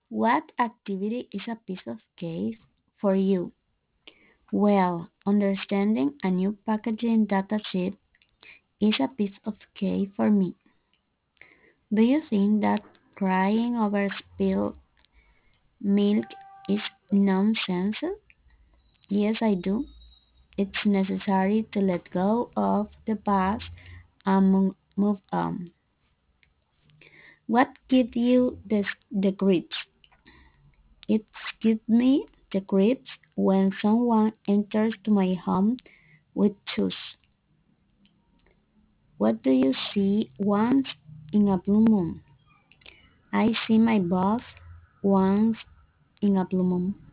What activity is a piece of cake for you? Well, understanding a new packaging data sheet is a piece of cake for me. Do you think that crying over spilled milk is nonsense? Yes, I do. It's necessary to let go of the past and move on. What gives you the grips? It gives me the grips when someone enters to my home with shoes. What do you see once in a blue moon? I see my boss once in a blue moon.